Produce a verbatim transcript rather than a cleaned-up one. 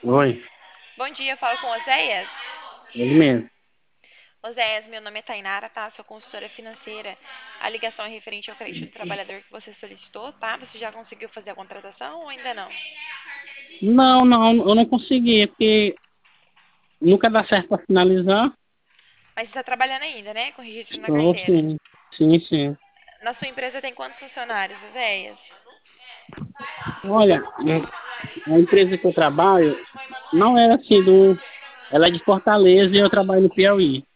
Oi, Bom dia, eu falo com Oséias. ele mesmo. Oséias, meu nome é Tainara, tá? Sou consultora financeira. A ligação é referente ao crédito do trabalhador que você solicitou, tá? Você já conseguiu fazer a contratação ou ainda não? Não, não, eu não consegui, porque nunca dá certo para finalizar. Mas você está trabalhando ainda, né? Com registro na Estou, carteira. sim, sim, sim. Na sua empresa tem quantos funcionários, Oséias? Olha, a empresa que eu trabalho não é assim do. Ela é de Fortaleza e eu trabalho no Piauí.